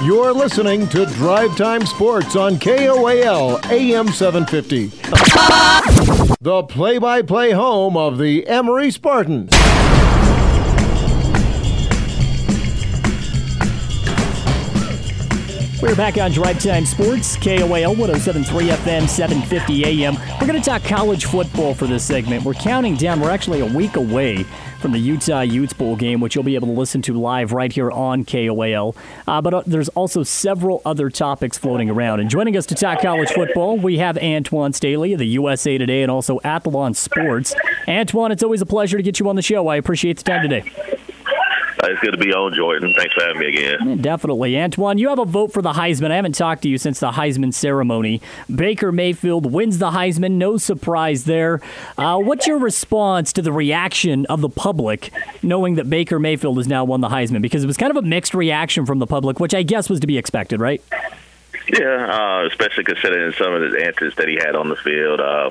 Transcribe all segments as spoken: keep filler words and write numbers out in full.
You're listening to Drive Time Sports on K O A L A M seven fifty. The play-by-play home of the Emory Spartans. We're back on Drive Time Sports, K O A L one oh seven point three F M, seven fifty A M. We're going to talk college football for this segment. We're counting down. We're actually a week away from the Utah Utes Bowl game, which you'll be able to listen to live right here on K O A L. Uh, but uh, there's also several other topics floating around. And joining us to talk college football, we have Antoine Staley of the U S A Today and also Athlon Sports. Antoine, it's always a pleasure to get you on the show. I appreciate the time today. It's good to be on, Jordan. Thanks for having me again. Definitely. Antoine, you have a vote for the Heisman. I haven't talked to you since the Heisman ceremony. Baker Mayfield wins the Heisman. No surprise there. Uh, what's your response to the reaction of the public knowing that Baker Mayfield has now won the Heisman? Because it was kind of a mixed reaction from the public, which I guess was to be expected, right? Yeah, uh, especially considering some of the antics that he had on the field. Uh,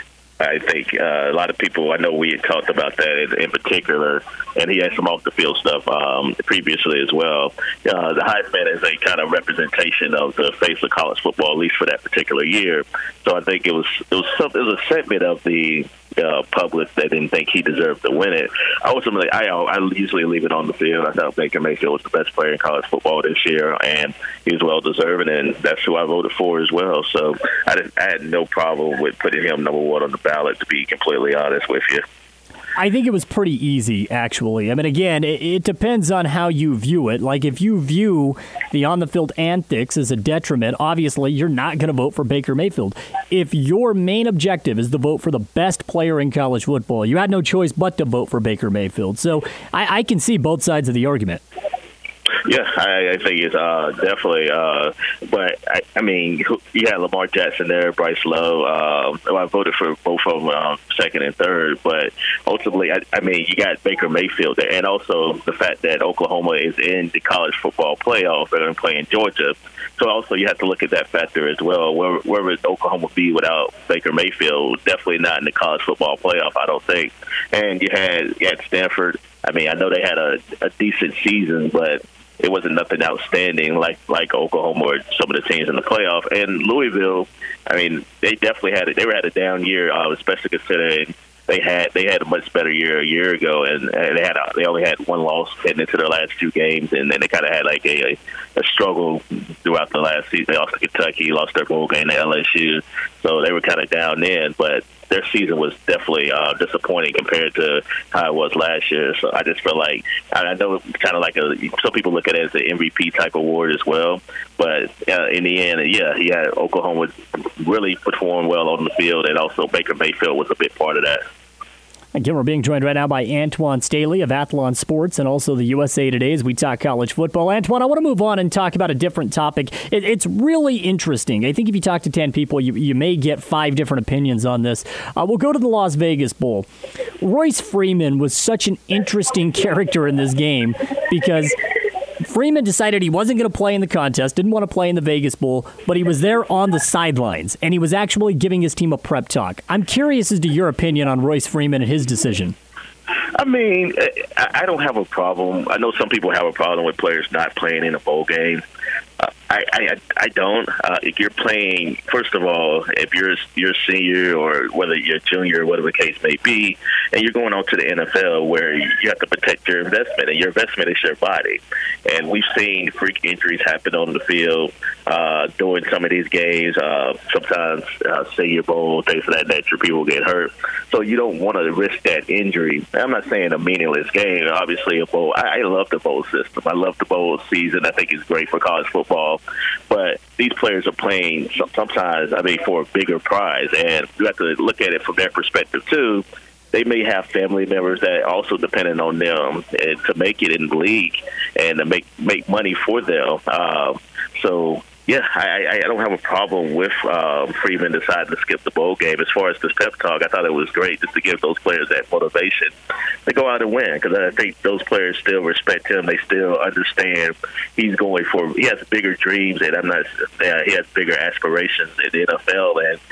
I think uh, a lot of people, I know we had talked about that in, in particular, and he had some off-the-field stuff um, previously as well. Uh, the Heisman is a kind of representation of the face of college football, at least for that particular year. So I think it was it was, some, it was a segment of the uh, public that didn't think he deserved to win it. Ultimately, I, I usually leave it on the field. I thought Baker Mayfield was the best player in college football this year, and he was well-deserving, and that's who I voted for as well. So I, didn't, I had no problem with putting him number one on the ballot, to be completely honest with you. I think it was pretty easy, actually. I mean, again, it, it depends on how you view it. Like, if you view the on-the-field antics as a detriment, obviously you're not going to vote for Baker Mayfield. If your main objective is to vote for the best player in college football, you had no choice but to vote for Baker Mayfield. So I, I can see both sides of the argument. Yeah, I, I think it's uh, definitely. Uh, but, I, I mean, you had Lamar Jackson there, Bryce Lowe. Uh, well, I voted for both of them um, second and third. But ultimately, I, I mean, you got Baker Mayfield there. And also the fact that Oklahoma is in the college football playoff. They're going to play in Georgia. So also you have to look at that factor as well. Where, where would Oklahoma be without Baker Mayfield? Definitely not in the college football playoff, I don't think. And you had, you had Stanford. I mean, I know they had a, a decent season, but it wasn't nothing outstanding like like Oklahoma or some of the teams in the playoff. And Louisville, I mean, they definitely had it. They were at a down year, uh, especially considering they had they had a much better year a year ago, and, and they had a, they only had one loss heading into their last two games, and then they kind of had like a, a, a struggle throughout the last season. They lost to Kentucky, lost their bowl game to L S U, so they were kind of down then, but their season was definitely uh, disappointing compared to how it was last year. So I just feel like, I know it's kind of like a, some people look at it as an M V P type award as well, but uh, in the end, yeah, he had Oklahoma really performed well on the field, and also Baker Mayfield was a big part of that. Again, we're being joined right now by Antoine Staley of Athlon Sports and also the U S A Today as we talk college football. Antoine, I want to move on and talk about a different topic. It, it's really interesting. I think if you talk to ten people, you, you may get five different opinions on this. Uh, we'll go to the Las Vegas Bowl. Royce Freeman was such an interesting character in this game because Freeman decided he wasn't going to play in the contest, didn't want to play in the Vegas Bowl, but he was there on the sidelines, and he was actually giving his team a prep talk. I'm curious as to your opinion on Royce Freeman and his decision. I mean, I don't have a problem. I know some people have a problem with players not playing in a bowl game. Uh, I, I I don't. Uh, if you're playing, first of all, if you're you're a senior or whether you're a junior or whatever the case may be, and you're going on to the N F L where you have to protect your investment, and your investment is your body. And we've seen freak injuries happen on the field uh, during some of these games. Uh, sometimes uh, Senior Bowl, things of that nature, people get hurt. So you don't want to risk that injury. I'm not saying a meaningless game. Obviously, a bowl. I, I love the bowl system. I love the bowl season. I think it's great for college football. But these players are playing sometimes, I mean, for a bigger prize. And you have to look at it from their perspective, too. They may have family members that are also dependent on them to make it in the league and to make, make money for them. Uh, so, yeah, I, I don't have a problem with um, Freeman deciding to skip the bowl game. As far as this pep talk, I thought it was great just to give those players that motivation to go out and win, because I think those players still respect him. They still understand he's going for – he has bigger dreams, and I'm not uh, – he has bigger aspirations in the N F L, and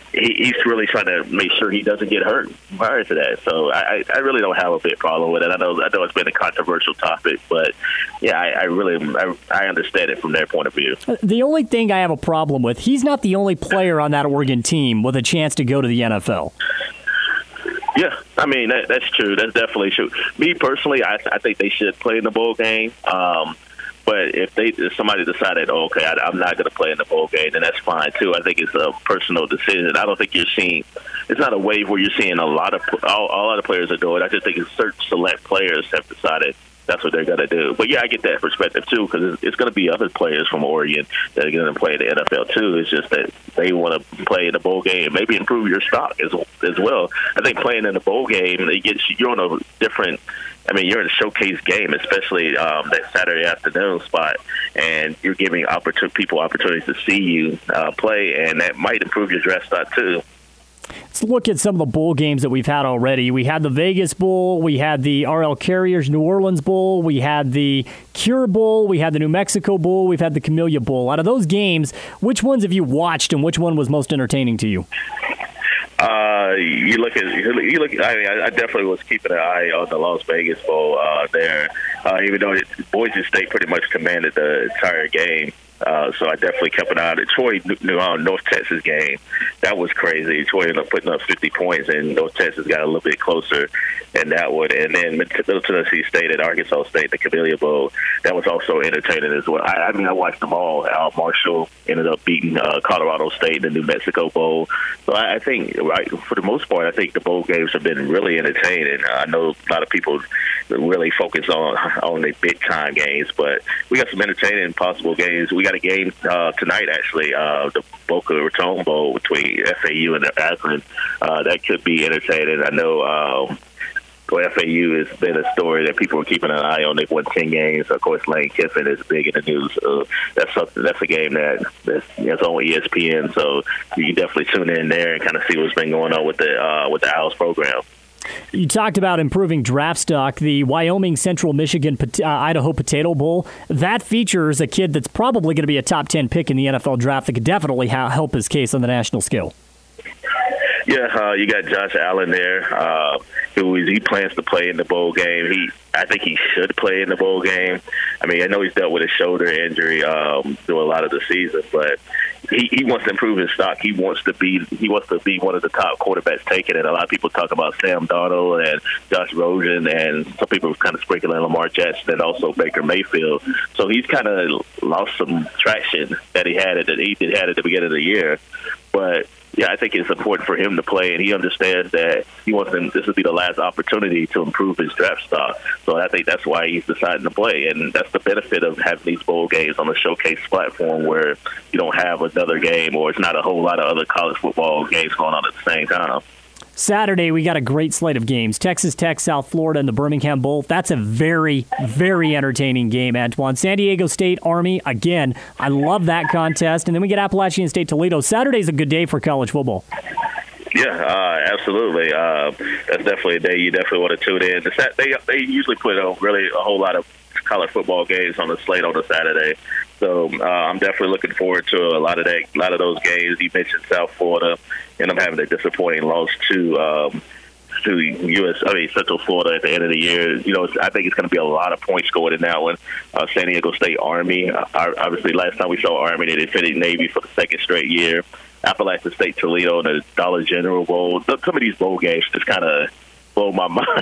he, he's really trying to make sure he doesn't get hurt prior to that. So I, I really don't have a big problem with it. I know I know it's been a controversial topic, but yeah, I, I really I, I understand it from their point of view. The only thing I have a problem with, he's not the only player on that Oregon team with a chance to go to the N F L. Yeah, I mean, that, that's true. That's definitely true. Me personally, I, I think they should play in the bowl game. Um, but if they if somebody decided, oh, okay, I, I'm not going to play in the bowl game, then that's fine, too. I think it's a personal decision. I don't think you're seeing – it's not a wave where you're seeing a lot of – all, all other players are doing it. I just think it's certain select players have decided that's what they're going to do. But, yeah, I get that perspective, too, because it's, it's going to be other players from Oregon that are going to play in the N F L, too. It's just that they want to play in the bowl game and maybe improve your stock as, as well. I think playing in the bowl game, it gets, you're on a different – I mean, you're in a showcase game, especially um, that Saturday afternoon spot, and you're giving opportun- people opportunities to see you uh, play, and that might improve your draft stock, too. Let's look at some of the bowl games that we've had already. We had the Vegas Bowl. We had the R L Carriers New Orleans Bowl. We had the Cure Bowl. We had the New Mexico Bowl. We've had the Camellia Bowl. Out of those games, which ones have you watched, and which one was most entertaining to you? Uh, you look at you look. I mean, I definitely was keeping an eye on the Las Vegas Bowl uh, there, uh, even though it, Boise State pretty much commanded the entire game. Uh, so I definitely kept an eye on it. Troy, New uh, North Texas game, that was crazy. Troy ended up putting up fifty points, and North Texas got a little bit closer in that one. And then Middle Tennessee State and Arkansas State, the Camellia Bowl, that was also entertaining as well. I, I mean, I watched them all. Al Marshall ended up beating uh, Colorado State in the New Mexico Bowl. So I, I think, right, for the most part, I think the bowl games have been really entertaining. I know a lot of people really focus on on the big time games, but we got some entertaining possible games. We got a game uh, tonight, actually, uh, the Boca Raton Bowl between F A U and Akron. Uh, that could be entertaining. I know um, well, F A U has been a story that people are keeping an eye on. They've won ten games. Of course, Lane Kiffin is big in the news. Uh, that's something. That's a game that that's, that's on E S P N, so you can definitely tune in there and kind of see what's been going on with the uh, with the Owls program. You talked about improving draft stock. The Wyoming Central Michigan uh, Idaho Potato Bowl, that features a kid that's probably going to be a top ten pick in the N F L draft that could definitely ha- help his case on the national scale. Yeah, uh, you got Josh Allen there, uh, who is, he plans to play in the bowl game. He, I think he should play in the bowl game. I mean, I know he's dealt with a shoulder injury um, through a lot of the season, but he, he wants to improve his stock. He wants to be he wants to be one of the top quarterbacks taken. And a lot of people talk about Sam Darnold and Josh Rosen, and some people kind of sprinkling Lamar Jackson and also Baker Mayfield. So he's kind of lost some traction that he had at the, he had at the beginning of the year, but. Yeah, I think it's important for him to play, and he understands that he wants him, this will be the last opportunity to improve his draft stock. So I think that's why he's deciding to play, and that's the benefit of having these bowl games on a showcase platform where you don't have another game or it's not a whole lot of other college football games going on at the same time. Saturday, we got a great slate of games. Texas Tech, South Florida, and the Birmingham Bowl. That's a very, very entertaining game, Antoine. San Diego State, Army. Again, I love that contest. And then we get Appalachian State, Toledo. Saturday's a good day for college football. Yeah, uh, absolutely. Uh, that's definitely a day you definitely want to tune in. The, they, they usually put on really a whole lot of college football games on the slate on a Saturday. So uh, I'm definitely looking forward to a lot of that, a lot of those games. You mentioned South Florida, and I'm having a disappointing loss to um, to U S. I mean Central Florida at the end of the year. You know, I think it's going to be a lot of points scored in that one. Uh, San Diego State Army. Uh, obviously, last time we saw Army, they defeated Navy for the second straight year. Appalachian State Toledo in the Dollar General Bowl. Some of these bowl games just kind of blow my mind.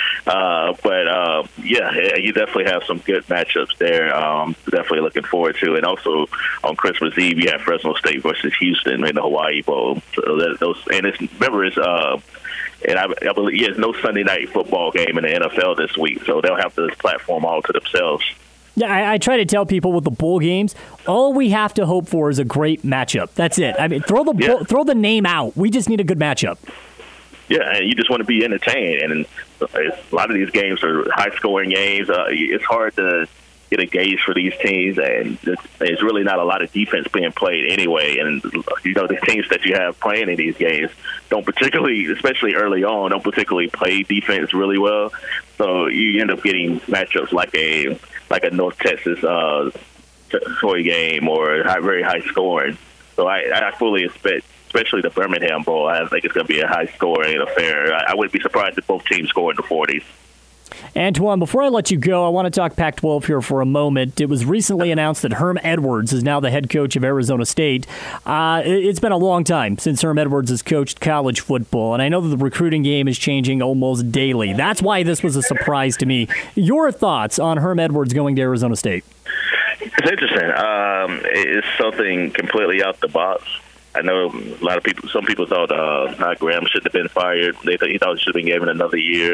uh, but, uh, yeah, you definitely have some good matchups there. Um, definitely looking forward to it. And also on Christmas Eve, you have Fresno State versus Houston in the Hawaii Bowl. So that, those, and it's, remember, it's, uh, and I, I believe yeah, there's no Sunday night football game in the N F L this week, so they'll have this platform all to themselves. Yeah, I, I try to tell people with the bowl games, all we have to hope for is a great matchup. That's it. I mean, throw the yeah. bowl, throw the name out. We just need a good matchup. Yeah, and you just want to be entertained. And a lot of these games are high-scoring games. Uh, it's hard to get a gauge for these teams, and there's really not a lot of defense being played anyway. And, you know, the teams that you have playing in these games don't particularly, especially early on, don't particularly play defense really well. So you end up getting matchups like a like a North Texas uh, toy game or high, very high-scoring. So I, I fully expect especially the Birmingham Bowl. I think it's going to be a high-scoring affair. I, I wouldn't be surprised if both teams score in the forties. Antoine, before I let you go, I want to talk Pac twelve here for a moment. It was recently announced that Herm Edwards is now the head coach of Arizona State. Uh, it's been a long time since Herm Edwards has coached college football, and I know that the recruiting game is changing almost daily. That's why this was a surprise to me. Your thoughts on Herm Edwards going to Arizona State? It's interesting. Um, it's something completely out the box. I know a lot of people, some people thought uh, Todd Graham should have been fired. They thought, he thought he should have been given another year.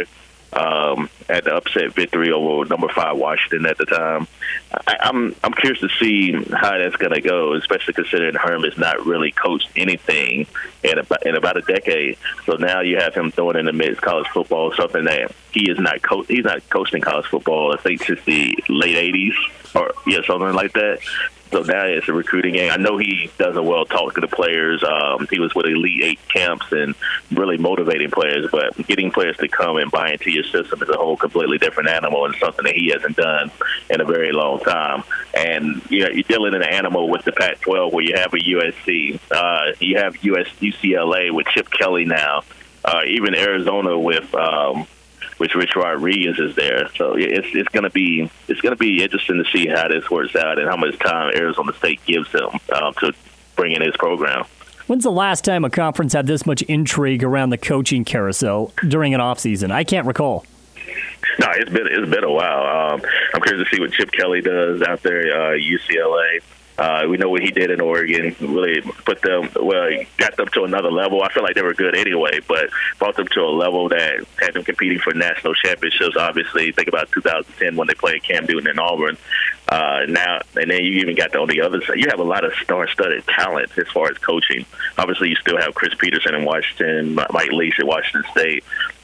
Um, at the upset victory over number five Washington at the time. I, I'm I'm curious to see how that's going to go, especially considering Herm has not really coached anything in about, in about a decade. So now you have him throwing in the mix college football, something that he is not co- he's not coaching college football, I think, since the late eighties or yeah, something like that. So now it's a recruiting game. I know he does a well talking to players. Um, he was with Elite Eight camps and really motivating players. But getting players to come and buy into your system is a whole completely different animal and something that he hasn't done in a very long time. And you know, you're dealing in an animal with the Pac twelve where you have a U S C. Uh, you have U S U C L A with Chip Kelly now. Uh, even Arizona with um, – which Rich Rodriguez is there. So it's it's going to be it's going to be interesting to see how this works out and how much time Arizona State gives him um, to bring in his program. When's the last time a conference had this much intrigue around the coaching carousel during an offseason? I can't recall. No, it's been it's been a while. Um, I'm curious to see what Chip Kelly does out there, uh, U C L A. Uh, we know what he did in Oregon, really put them, well, he got them to another level. I feel like they were good anyway, but brought them to a level that had them competing for national championships. Obviously, think about two thousand ten when they played Cam Newton and Auburn. Uh, now, and then you even got on the other side. You have a lot of star-studded talent as far as coaching. Obviously, you still have Chris Peterson in Washington, Mike Leach at Washington State.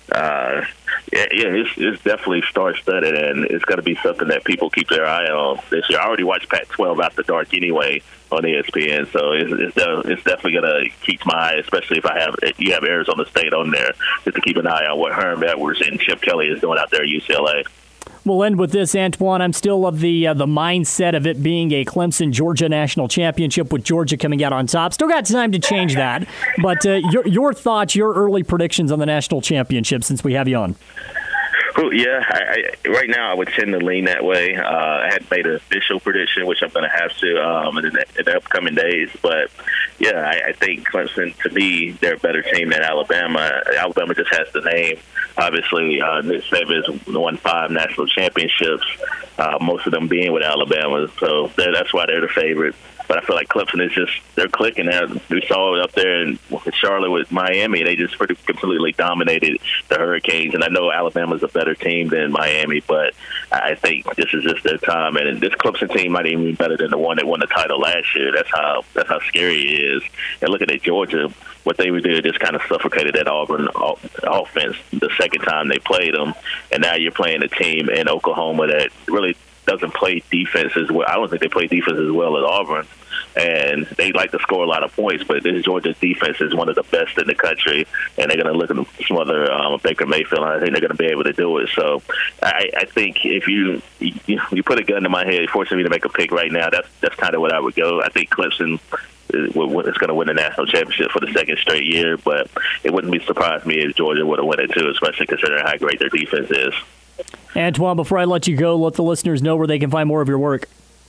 Uh, yeah, yeah, it's, it's definitely star-studded, and it's going to be something that people keep their eye on this year. I already watched Pac twelve After Dark anyway on E S P N, so it's, it's, it's definitely going to keep my eye, especially if I have if you have Arizona State on there, just to keep an eye on what Herm Edwards and Chip Kelly is doing out there at U C L A. We'll end with this, Antoine. I'm still of the uh, the mindset of it being a Clemson-Georgia national championship with Georgia coming out on top. Still got time to change that. But uh, your your thoughts, your early predictions on the national championship since we have you on. Well, yeah, I, I, right now I would tend to lean that way. Uh, I hadn't made an official prediction, which I'm going to have to um, in, the, in the upcoming days. But, yeah, I, I think Clemson, to me, they're a better team than Alabama. Alabama just has the name. Obviously, uh, Nick Saban's won five national championships, uh, most of them being with Alabama. So that's why they're the favorite. But I feel like Clemson is just, they're clicking. We saw it up there in Charlotte with Miami. They just pretty completely dominated the Hurricanes. And I know Alabama's a better team than Miami, but I think this is just their time. And this Clemson team might even be better than the one that won the title last year. That's how that's how scary it is. And looking at Georgia, what they did just kind of suffocated that Auburn offense the second time they played them. And now you're playing a team in Oklahoma that really doesn't play defense as well. I don't think they play defense as well as Auburn. And they like to score a lot of points, but this Georgia defense is one of the best in the country, and they're going to look at some other um, Baker Mayfield, and I think they're going to be able to do it. So I, I think if you, you you put a gun to my head, forcing me to make a pick right now, that's that's kind of what I would go. I think Clemson is going to win the national championship for the second straight year, but it wouldn't be surprised me if Georgia would have won it too, especially considering how great their defense is. Antoine, before I let you go, let the listeners know where they can find more of your work.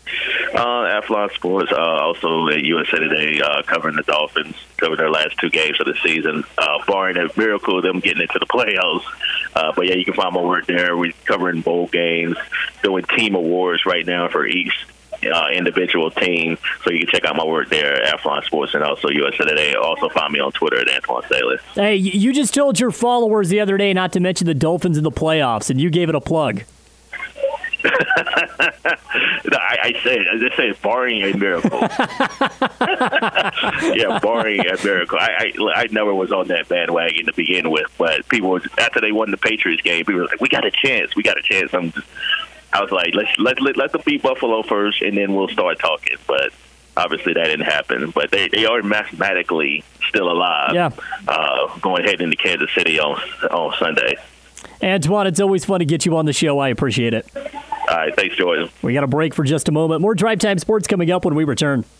Uh, Athlon Sports, uh, also at U S A Today, uh, covering the Dolphins, covering their last two games of the season, uh, barring a miracle of them getting into the playoffs. Uh, but, yeah, you can find my work there. We're covering bowl games, doing team awards right now for each uh, individual team. So you can check out my work there at Athlon Sports and also U S A Today. Also find me on Twitter at Antoine Staley. Hey, you just told your followers the other day not to mention the Dolphins in the playoffs, and you gave it a plug. No, I, I say I just say barring a miracle. Yeah, barring a miracle. I, I I never was on that bandwagon to begin with, but people were, after they won the Patriots game, people were like, "We got a chance, we got a chance." I'm just, I was like, "Let's let let let them beat Buffalo first, and then we'll start talking." But obviously, that didn't happen. But they, they are mathematically still alive. Yeah, uh, going ahead into Kansas City on on Sunday. Antoine, it's always fun to get you on the show. I appreciate it. All right, thanks, Jordan. We got a break for just a moment. More Drive Time Sports coming up when we return.